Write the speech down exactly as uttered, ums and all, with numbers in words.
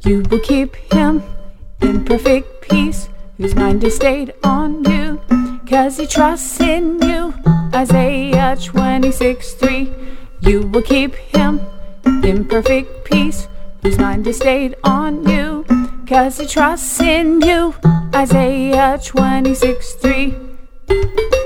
You will keep him in perfect peace, whose mind is stayed on you, 'cause he trusts in you. Isaiah twenty-six three. You will keep him in perfect peace, whose mind is stayed on you, 'cause he trusts in you. Isaiah twenty-six three.